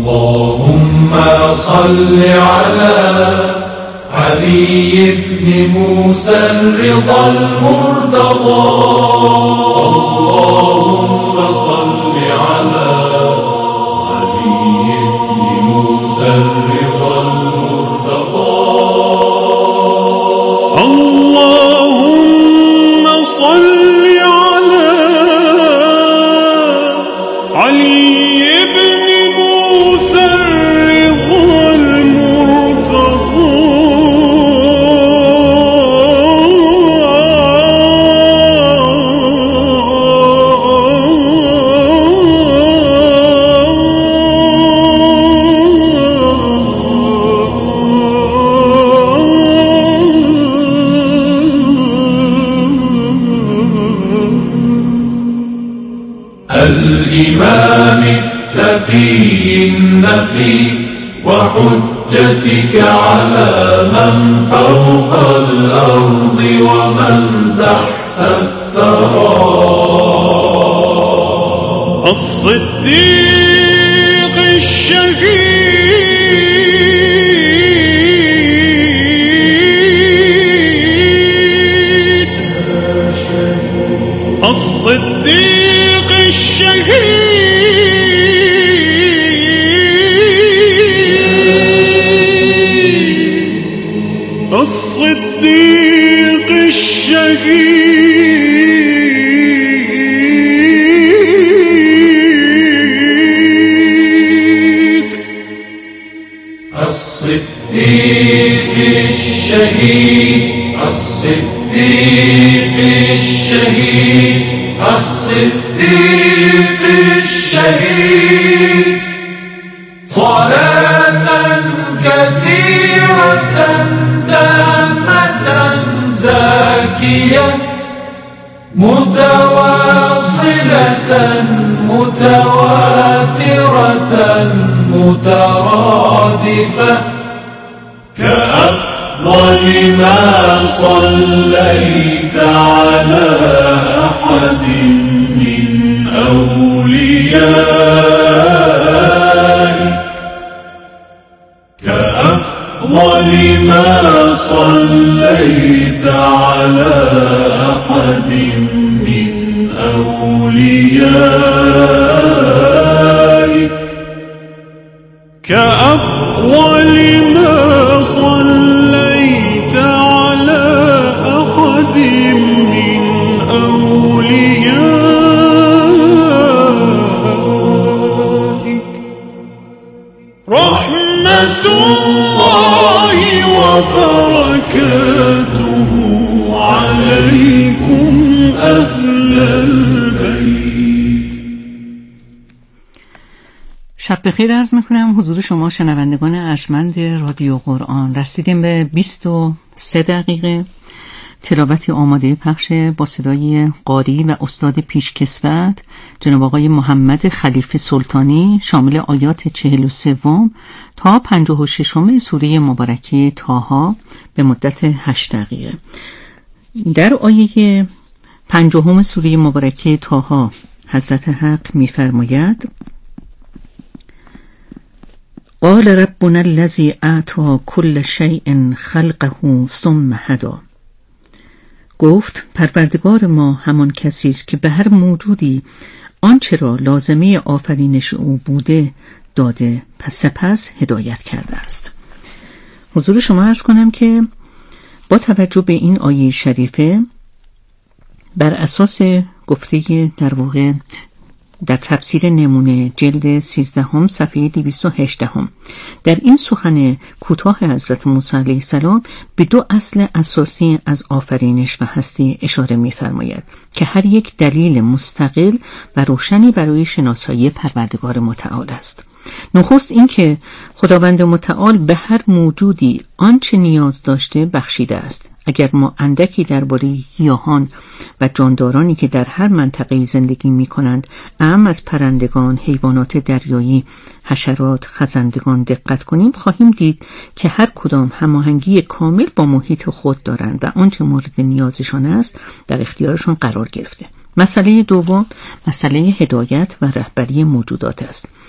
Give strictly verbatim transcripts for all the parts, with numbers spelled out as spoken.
اللهم صل على علي بن موسى الرضا المرتضى. اللهم صل على علي بن موسى الرضا المرتضى. اللهم صل على علي بن موسى الرضا المرتضى. الإمام التقي النقي وحجتك على من فوق الأرض ومن تحت الثرى. الصديق الشهيد الصديق الشهيد الصديق الشهيد الصديق الشهيد الصديق الشهيد الصديق الشهيد. صلاة كثيرة تامة زاكية متواصلة متواترة مترادفة كأفضل ما صليت على أحد من أوليائك كأفضل ما صليت على أحد من أوليائك كأفضل ما صليت على أحد من أوليائك. رحمة الله وبركاته عليكم أهل البيت. شب بخیر عرض میکنم حضور شما شنوندگان ارجمند رادیو قرآن. رسیدیم به بیست و سه دقیقه تلاوت آماده پخش با صدای قاری و استاد پیشکسوت جناب آقای محمد خلیفه سلطانی، شامل آیات چهل و سوم تا پنجاه و ششم سوره مبارکه طه به مدت هشت دقیقه. در آیه پنجاهم سوره مبارکه طه حضرت حق می‌فرماید: قال ربنا الذي اعطى كل شيء خلقه ثم هدى. گفت پروردگار ما همان کسی است که به هر موجودی آنچه را لازمه آفرینش او بوده داده، پس سپس هدایت کرده است. حضور شما عرض کنم که با توجه به این آیه شریفه بر اساس گفته در واقع در تفسیر نمونه جلد سیزدهم صفحه دویست و هجدهم در این سخن کوتاه حضرت موسی علیه السلام به دو اصل اساسی از آفرینش و هستی اشاره می‌فرماید که هر یک دلیل مستقل و روشنی برای شناسایی پروردگار متعال است. نخست این که خداوند متعال به هر موجودی آنچه نیاز داشته بخشیده است. اگر ما اندکی درباره گیاهان و جاندارانی که در هر منطقه زندگی می کنند، اعم از پرندگان، حیوانات دریایی، حشرات، خزندگان دقت کنیم، خواهیم دید که هر کدام هماهنگی کامل با محیط خود دارند و آنچه مورد نیازشان است در اختیارشان قرار گرفته. مسئله دوم مسئله هدایت و رهبری موجودات است.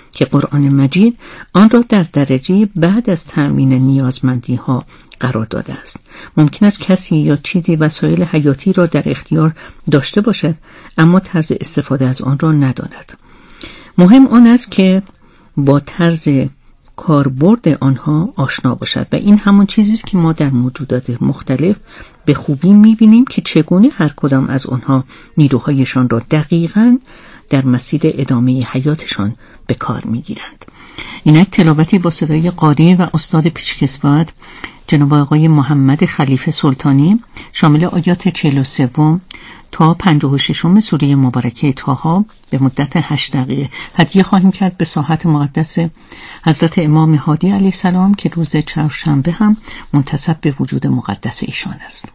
که قرآن مجید آن را در درجه بعد از تأمین نیازمندی ها قرار داده است. ممکن است کسی یا چیزی وسایل حیاتی را در اختیار داشته باشد اما طرز استفاده از آن را نداند. مهم آن است که با طرز کاربرد آنها آشنا باشد و این همان چیزی است که ما در موجودات مختلف به خوبی می‌بینیم که چگونه هر کدام از آنها نیروهایشان را دقیقاً در مسیر ادامه حیاتشان به کار می‌گیرند. اینک تلاوتی با صدای قاری و استاد پیشکسوت جناب آقای محمد خلیفه سلطانی شامل آیات چهل و سه تا پنجاه و شش سوره مبارکه طه به مدت هشت دقیقه هدیه خواهیم کرد به ساحت مقدس حضرت امام هادی علیه السلام که روز چهارشنبه هم منتسب به وجود مقدس ایشان است.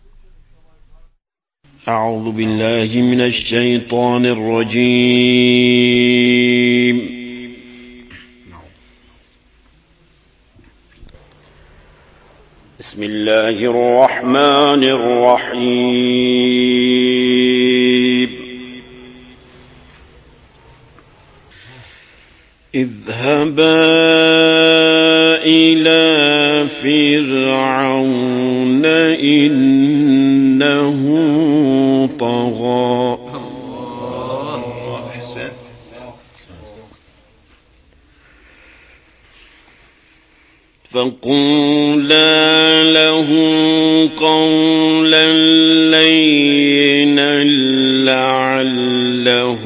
اعوذ بالله من الشیطان الرجیم. بسم الله الرحمن الرحیم. اذهبا إلى فرعون إنه طغى فقولا له قولا لينا لعله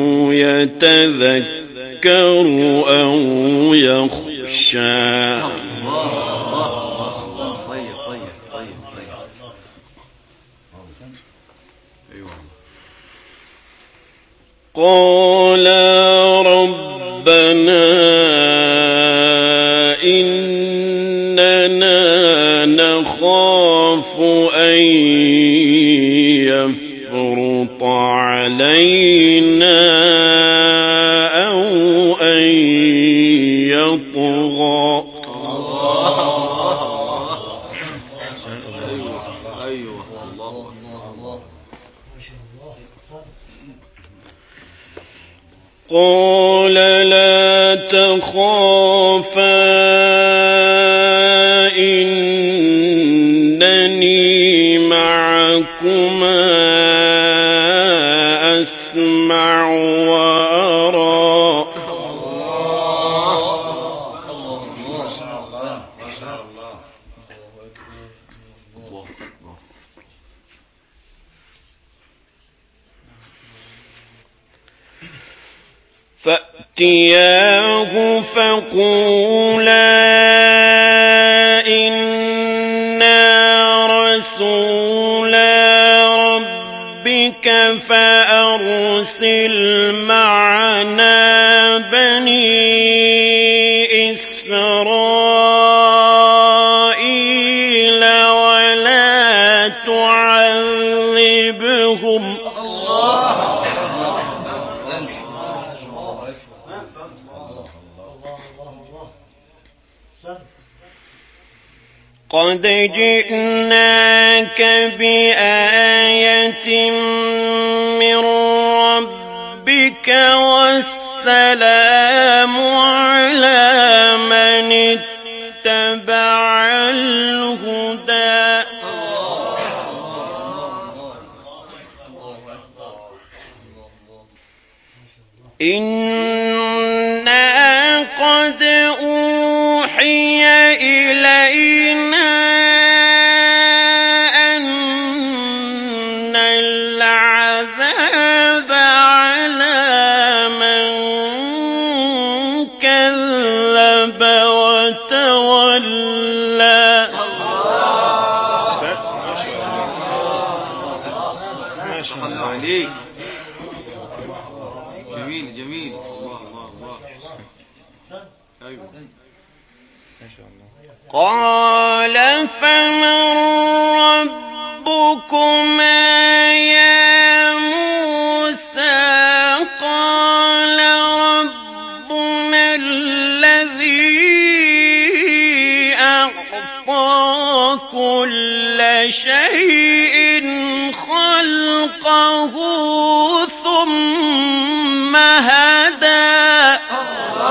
يتذكر أو يخشى. طيب طيب طيب طيب أيوة. قال ربنا إننا نخاف أن يفرط علينا أو أن يطغى. أيوة الله قال لا تخافا إنني معكما أسمع وأرى. فأتياه فقولا إنا رسولا ربك فأرسل معنا بني إسرائيل ولا تعذبهم. قد جئناك بآية من ربك والسلام على من اتبع الهدى. إنا قد أوحي إلينا أن العذاب على من كذب وتولى. ما شاء الله عليك. جميل جميل. الله الله الله. أيوة. قال فمن ربكما يا موسى؟ قال ربنا الذي أعطى كل شيء خلقه ثم هدى.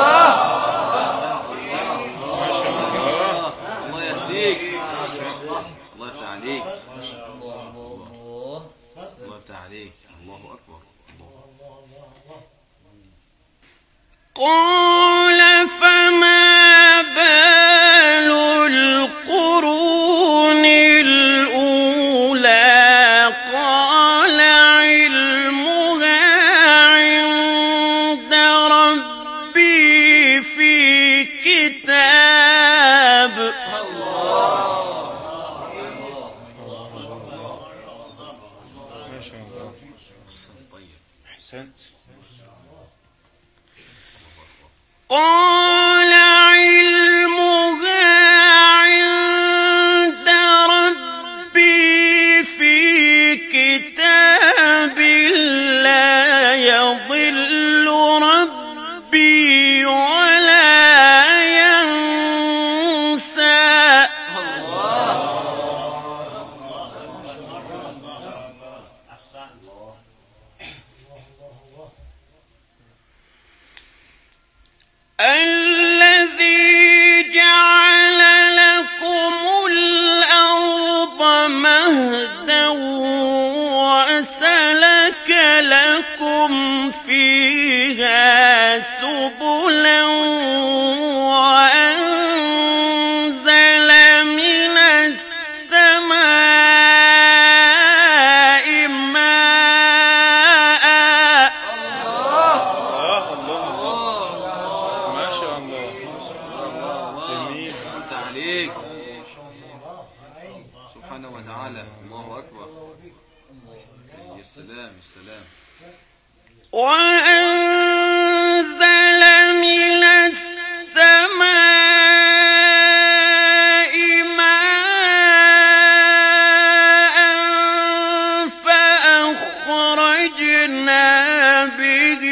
عليك. الله أكبر. قال فما بال القرون الأولى قال علمها عند ربي في كتاب. قال علمها عند ربي في كتاب لا يضل ربي ولا ينسى. الذي جعل لكم الأرض مهدا وسلك لكم فيها سبلا وأنزل من السماء ماء. ما شاء الله. جميل. أنت عليك سبحانه وتعالى. الله أكبر. يا سلام السلام. وأنزل من السماء ماء فأخرجنا به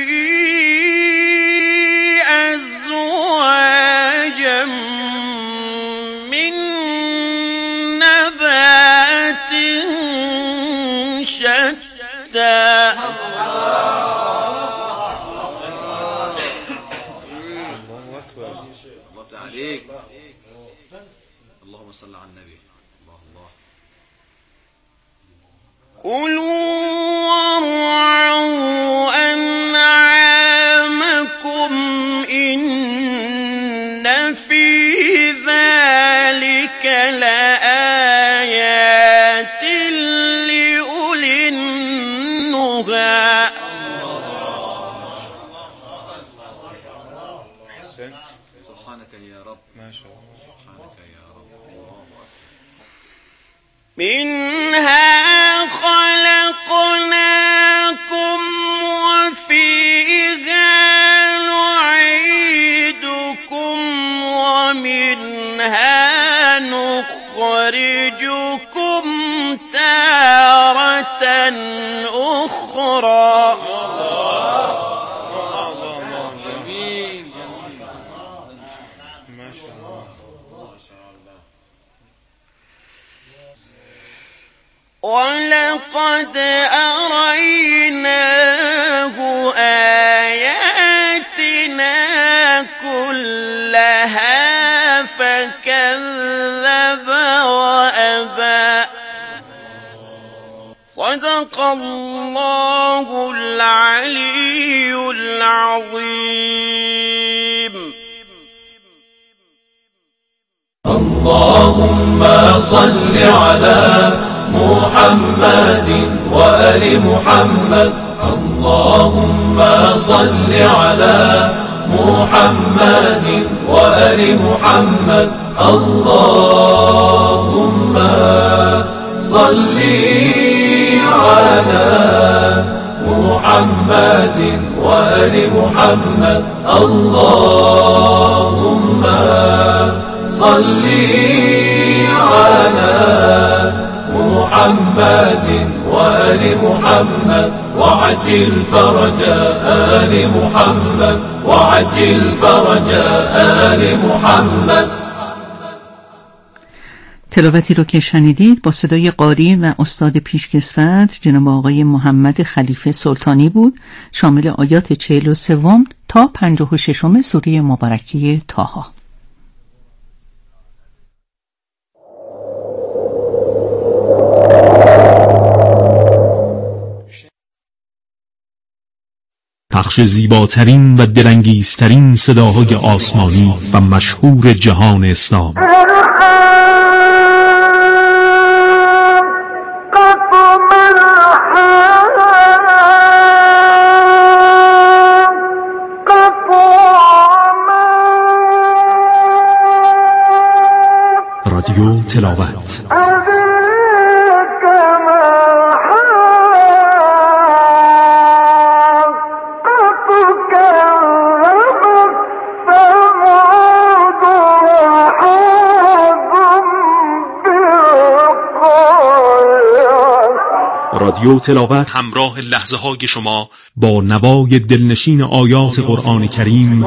أزواجا من نبات شتى. الله عليك. اللهم صل على النبي. الله الله. كلوا وارعوا أنعامكم إن في ذلك لآيات لأولي النهى. سبحانك يا رب. ما شاء الله. سبحانك يا رب. الله أكبر. منها خلقناكم وفيها نعيدكم ومنها نخرجكم تارة أخرى. جميل. ما شاء الله. ولقد أريناه آياتنا كلها فكذب وأبى. صدق الله العلي العظيم. اللهم صل على محمد وآل محمد. اللهم صل على محمد وآل محمد. اللهم صل على محمد وآل محمد. اللهم صل على محمد وآل محمد وعجل فرج آل محمد وعجل فرج آل محمد. تلاوتی رو که شنیدید با صدای قاری و استاد پیشکسوت جناب آقای محمد خلیفه سلطانی بود، شامل آیات چهل و سوم تا پنجاه و ششم سوره مبارکه طه. پخش زیباترین و دلانگیزترین صداهای آسمانی و مشهور جهان اسلام. رادیو تلاوت. رادیو تلاوت همراه لحظه های شما با نوای دلنشین آیات قرآن کریم.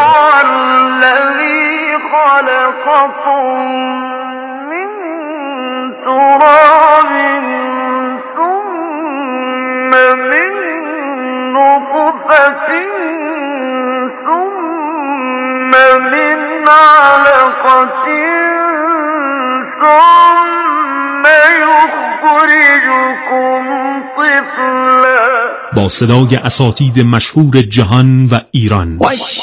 با صدای اساتید مشهور جهان و ایران.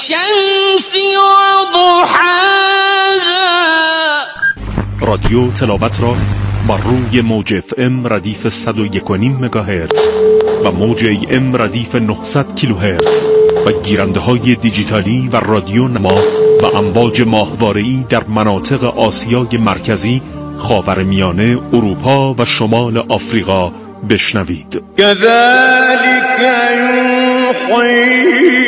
رادیو تلاوت را بر روی موج اف ام ردیف صد و یک و نیم مگاهرتز و موج ای ام ردیف نهصد کیلوهرتز و گیرنده های دیجیتالی و رادیو نما و امواج ماهواره‌ای در مناطق آسیای مرکزی، خاورمیانه، اروپا و شمال آفریقا بشنوید. كذلك يوحي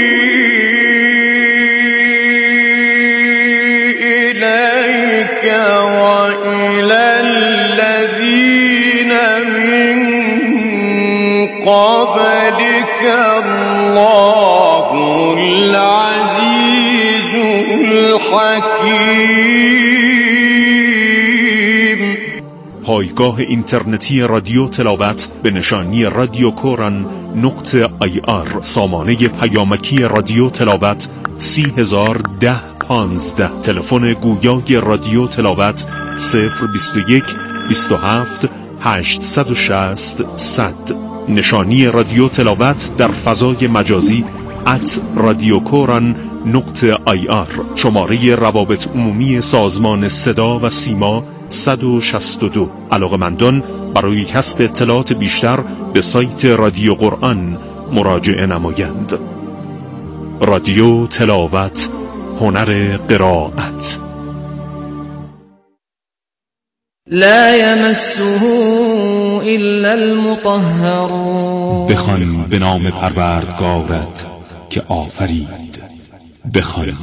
إليك وإلى الذين من قبلك الله العزيز الحكيم. پایگاه اینترنتی رادیو تلاوت به نشانی رادیو کوران نقطه آی آر. سامانه پیامکی رادیو تلاوت سی هزار ده پانزده. تلفن گویای رادیو تلاوت صفر بیست و یک بیست و هفت هشتصد و شصت صد. نشانی رادیو تلاوت در فضای مجازی ات رادیو کوران نقطه آی آر. شماره روابط عمومی سازمان صدا و سیما صد و شصت و دو. علاقه‌مندان برای کسب اطلاعات بیشتر به سایت رادیو قرآن مراجعه نمایند. رادیو تلاوت، هنر قرائت. لا يمسه الا المطهرون. بخوان به نام پروردگارت که آفرید. بخوان.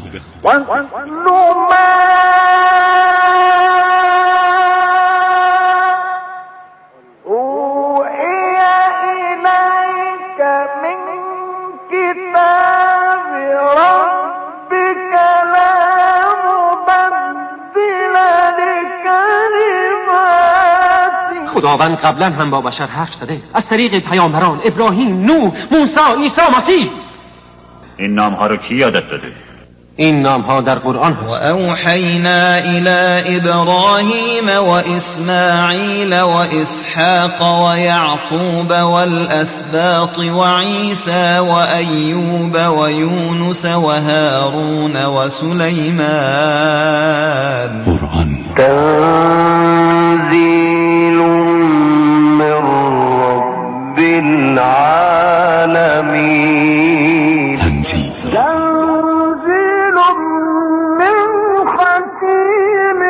خداوند قبلا هم با بشر حرف زده از طریق پیامبران ابراهیم، نوح، موسی، عیسی مسیح. این نام ها رو کی یادت داده؟ این نام ها در قرآن هست. و اوحینا الی ابراهیم و اسماعیل و اسحاق و یعقوب و الاسباط و عیسی و ایوب و یونس و هارون و سلیمان. قرآن تنزیل من رب العالمین. تنزیل تنزیل من حکیم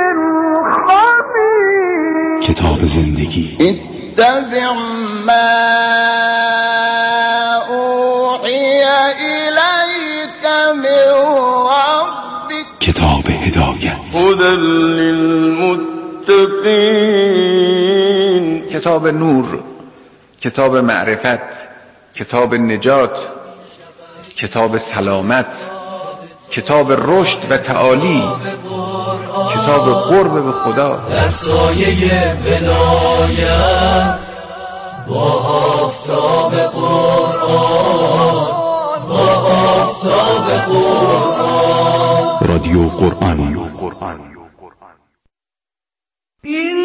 خبیر. کتاب زندگی. اتبع ما اوحی الیک من ربک. کتاب هدایت. هدی للمتقین. کتاب نور، کتاب معرفت، کتاب نجات، کتاب سلامت، کتاب رشد و تعالی، کتاب قرب به خدا. در سایه ولایت با آفتاب قرآن، با آفتاب قرآن. رادیو قرآن. این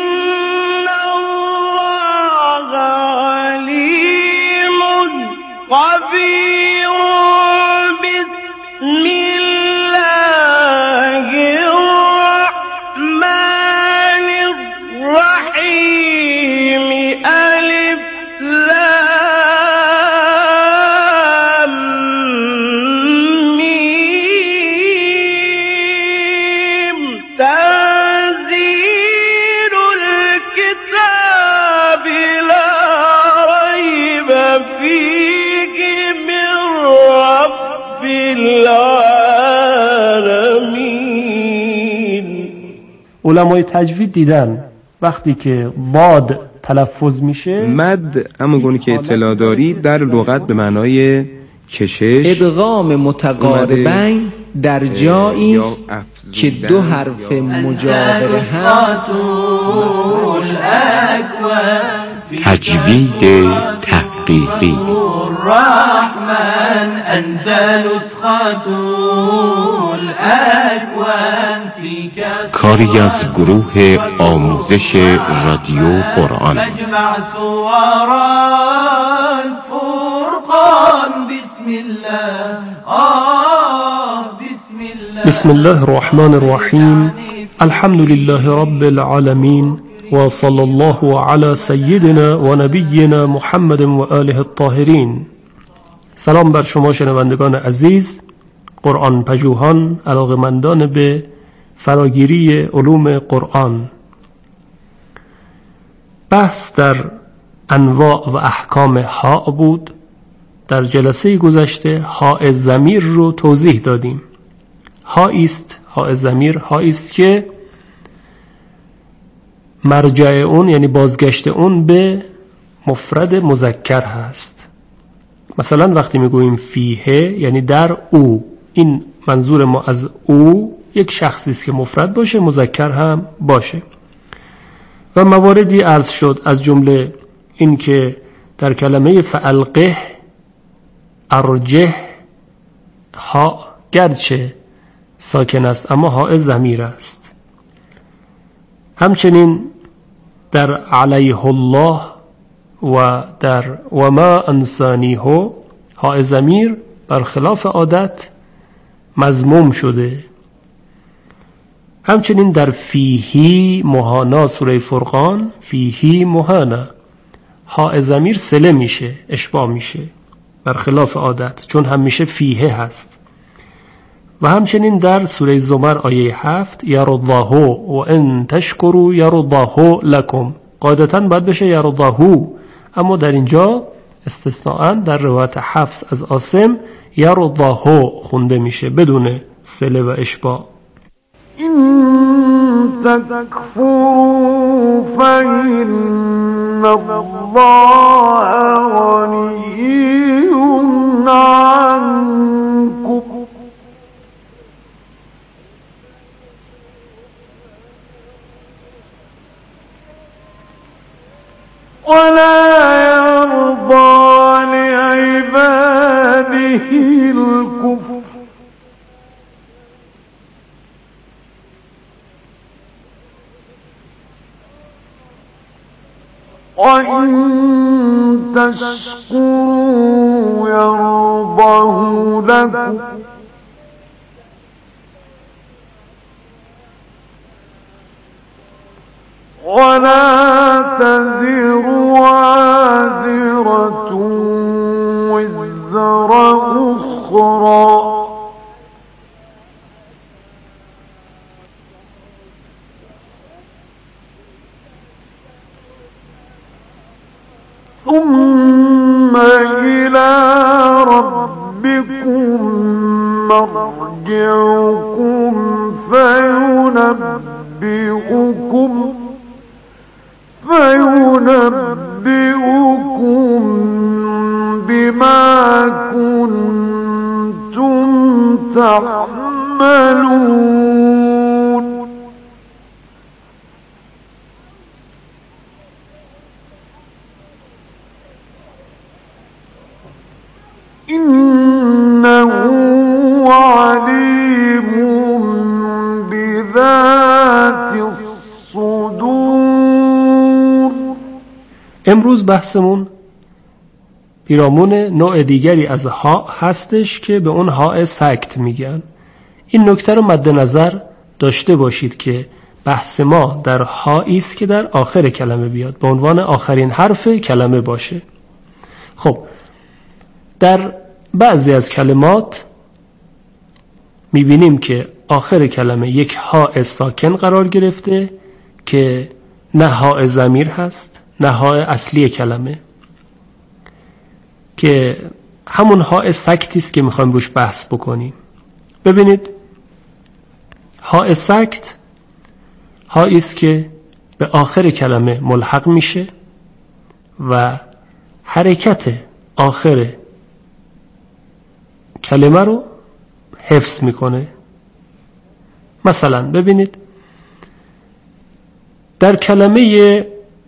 الله علیم خبیر فيه من رب العالمين. علمای تجوید دیدن وقتی که باد تلفظ میشه، مد همون گونه که اطلاع دارید در لغت به معنای کشش، ادغام متقاربین در جایی است که دو حرف مجاور هم. تجوید تحقیقی الرحمن انت نسخة الاكوان فيك کاری از گروه آموزش رادیو قرآن. مجمع صور الفرقان بسم الله آه بسم الله بسم الله الرحمن الرحیم. الحمد لله رب العالمین و صلی الله علی سیدنا و نبینا محمد و آله الطاهرین. سلام بر شما شنوندگان عزیز، قرآن پژوهان، علاقه‌مندان به فراگیری علوم قرآن. بحث در انواع و احکام ها بود. در جلسه گذشته ها ضمیر رو توضیح دادیم. ها است، ها ضمیر ها است که مرجع اون یعنی بازگشت اون به مفرد مذکر هست. مثلا وقتی میگوییم فیه یعنی در او، این منظور ما از او یک شخصی است که مفرد باشه، مذکر هم باشه. و مواردی عرض شد از جمله این که در کلمه فالقه ارجح ها گرچه ساکن است اما ها ضمیر است. همچنین در علیه الله و در و ما انسانیه ها ضمیر برخلاف عادت مضموم شده. همچنین در فیهی مهانا سوره فرقان فیهی مهانا ها ضمیر سله میشه، اشباع میشه برخلاف عادت، چون همیشه فیه هست. و همچنین در سوره زمر آیه هفت یرضاه و ان تشکروا یرضاه لکم، قاعدتاً باید بشه یرضاه، اما در اینجا استثناءً در روایت حفص از عاصم یرضاه خونده میشه بدون صله و اشباع. إن تكفروا فإن الله غني عنكم ولا يرضى لعباده الكفر وإن تشكروا يرضه لكم ولا تزر وازرة وزر أخرى ثم إلى ربكم مرجعكم فينبئكم فينبئكم بما كنتم تعملون. إنه عليم بذات الصدور. امروز بحثمون پیرامون نوع دیگری از ها هستش که به اون ها سکت میگن. این نکته رو مد نظر داشته باشید که بحث ما در هایی است که در آخر کلمه بیاد، به عنوان آخرین حرف کلمه باشه. خب در بعضی از کلمات میبینیم که آخر کلمه یک ها ساکن قرار گرفته که نه ها ضمیر هست نه ها اصلی کلمه، که همون ها سکتی است که میخوایم روش بحث بکنیم. ببینید ها سکت هایی است که به آخر کلمه ملحق میشه و حرکت آخر کلمه رو حفظ میکنه. مثلا ببینید در کلمه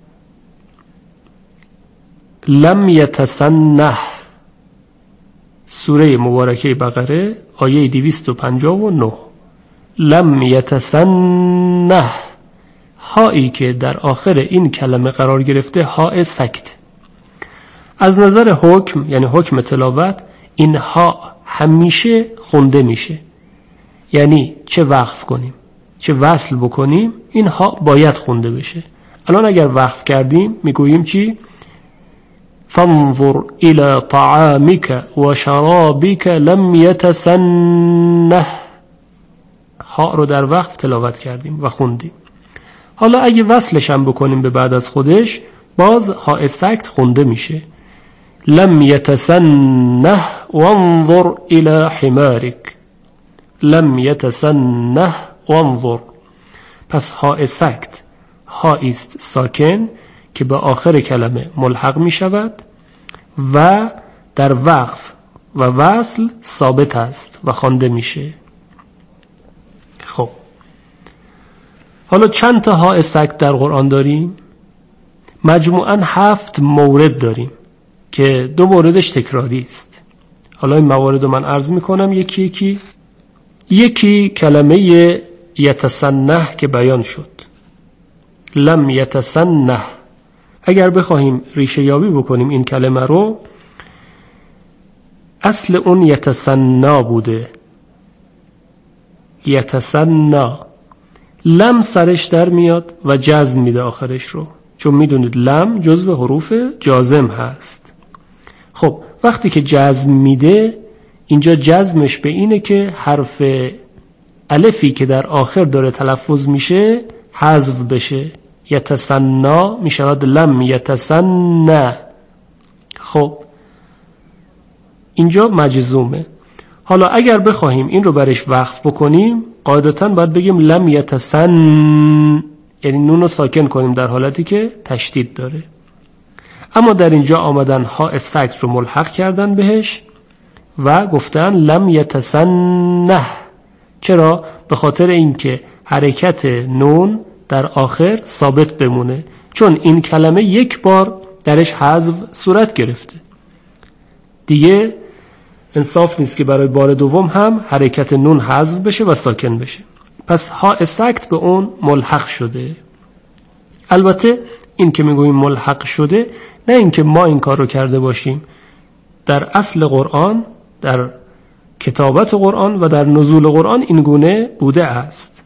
لم یتسنح سوره مبارکه بقره آیه دویست و پنجاه و نه، لم یتسنح هایی که در آخر این کلمه قرار گرفته ها سکت. از نظر حکم یعنی حکم تلاوت این ها همیشه خونده میشه، یعنی چه وقف کنیم چه وصل بکنیم این ها باید خونده بشه. الان اگر وقف کردیم میگوییم چی؟ فانظر الى طعامك و شرابك لم یتسنح. ها رو در وقف تلاوت کردیم و خوندیم. حالا اگه وصلش هم بکنیم به بعد از خودش باز ها سکت خونده میشه. لم یتسنح وانظر الى حمارك. لم یتسنح وانظر. پس ها سکت ها است ساکن که به آخر کلمه ملحق می شود و در وقف و وصل ثابت است و خوانده میشه. خب حالا چند تا ها سکت در قرآن داریم؟ مجموعاً هفت مورد داریم که دو موردش تکراری است. حالا این موارد رو من عرض میکنم یکی یکی. یکی کلمه یتسنح که بیان شد، لم یتسنح. اگر بخواهیم ریشه یابی بکنیم این کلمه رو، اصل اون یتسنا بوده، یتسنا. لم سرش در میاد و جزم میده آخرش رو، چون میدونید لم جزو حروف جازم هست. خب وقتی که جزم میده اینجا جزمش به اینه که حرف الفی که در آخر داره تلفظ میشه حذف بشه، یتسنا میشود لم یتسنا. خب اینجا مجزومه. حالا اگر بخواهیم این رو برش وقف بکنیم قاعدتاً باید بگیم لم یتسن، یعنی نون رو ساکن کنیم در حالتی که تشدید داره. اما در اینجا آمدن ها سکت رو ملحق کردن بهش و گفتن لم یتسنح. چرا؟ به خاطر اینکه حرکت نون در آخر ثابت بمونه، چون این کلمه یک بار درش حذف صورت گرفته، دیگه انصاف نیست که برای بار دوم هم حرکت نون حذف بشه و ساکن بشه. پس ها سکت به اون ملحق شده. البته این که میگوییم ملحق شده نه اینکه ما این کار رو کرده باشیم، در اصل قرآن، در کتابت قرآن و در نزول قرآن این گونه بوده است.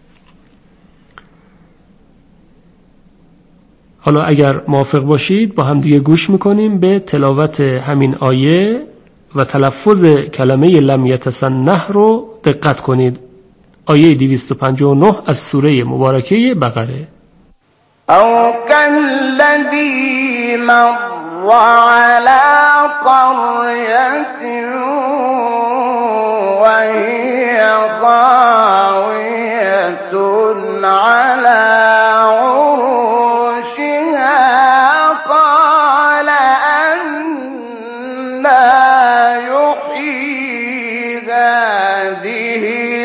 حالا اگر موافق باشید با هم دیگه گوش میکنیم به تلاوت همین آیه و تلفظ کلمه لم یتسنح رو دقت کنید. آیه دویست و پنجاه و نه از سوره مبارکه بقره. او کالذی مر علی قریة وهی خاویة علی هذه